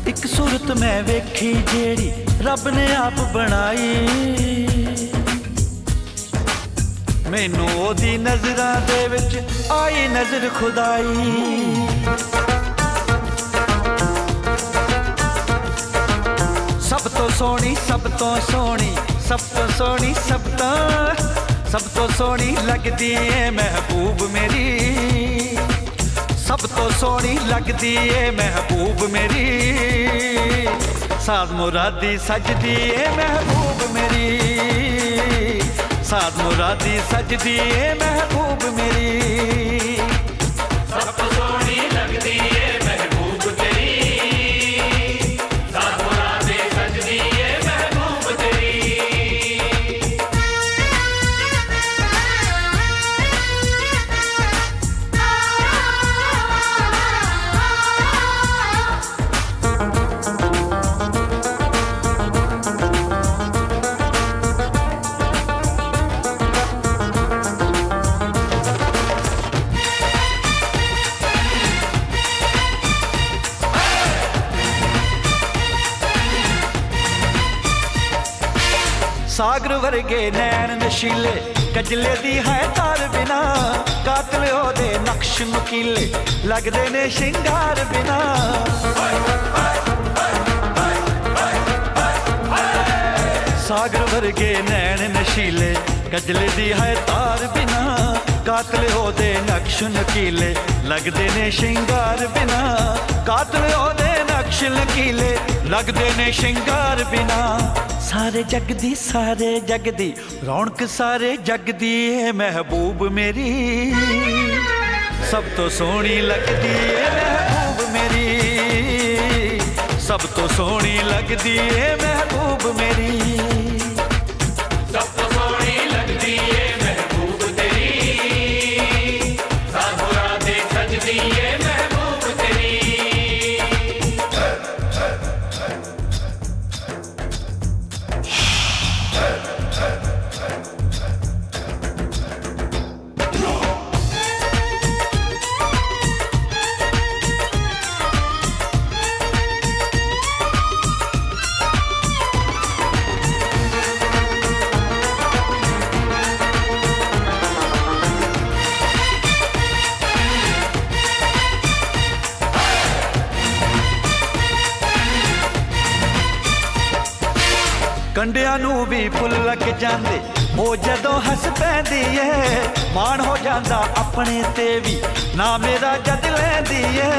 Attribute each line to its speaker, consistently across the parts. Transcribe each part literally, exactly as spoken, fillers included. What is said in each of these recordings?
Speaker 1: एक सूरत मैं वेखी जेड़ी रब ने आप बनाई, मैनू ओदी नजरां दे विच आई नजर खुदाई। सब तो सोहनी सब तो सोहनी सब तो सोहनी सब तो सब तो सोहनी लगदी है महबूब मेरी, सब तो सोहनी लगदी है महबूब मेरी। साद मुरादी सजदी है महबूब मेरी, साद मुरादी सजदी है महबूब मेरी।
Speaker 2: सब तो सोहनी लगदी है महबूब तेरी, साद मुरादी सजदी है महबूब तेरी।
Speaker 1: सागर वर्गे नैन नशीले कजले दी है तार बिना, कातल ओदे नक्श नुकीले लगदे ने शिंगार बिना। सागर वर्गे नैन नशीले कजले दी है तार बिना, कातल ओदे नक्श नुकीले लगदे ने शिंगार बिना। कातल ओदे नक्श नुकीले लगदे ने शिंगार बिना। सारे जग दी सारे जग दी रौनक सारे जग दी है महबूब मेरी, सब तो सोहनी लगदी है महबूब मेरी, सब तो सोहनी लगदी है महबूब मेरी।
Speaker 2: सब तो सोहनी लगदी है महबूब तेरी, साद मुरादी सजदी है महबूब तेरी।
Speaker 1: कंडियां नू भी फुल लग जांदे ओ जदों हस पैंदी है, मान हो जांदा अपने ते भी ना मेरा जद लैंदी है।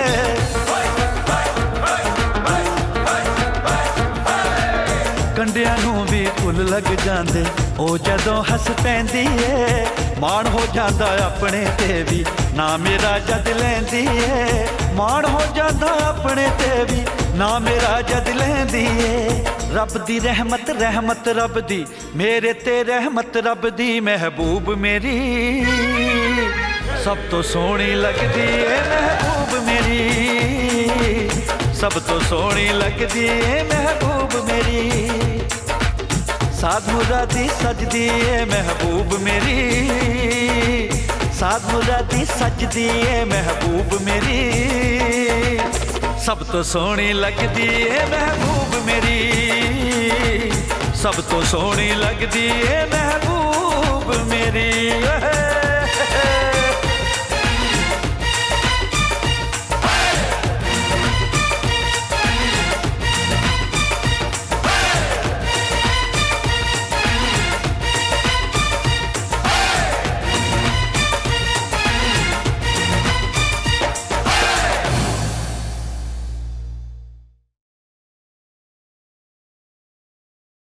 Speaker 1: कंडियां नू भी फुल लग जांदे ओ जदों हस पैंदी है, मान हो जांदा अपने ते भी ना मेरा जद लैंदी है। मान हो जांदा अपने ते भी ना मेरा जद लैंदी है। रब दी रहमत रहमत रब दी मेरे ते रहमत रब दी महबूब मेरी, सब तो सोहनी लगदी है महबूब मेरी, सब तो सोहनी लगदी है महबूब मेरी। साद मुरादी सजदी है महबूब मेरी, साद मुरादी सजदी है महबूब मेरी। सब तो सोहनी लगदी है महबूब मेरी, सब तो सोहनी लगदी है महबूब मेरी।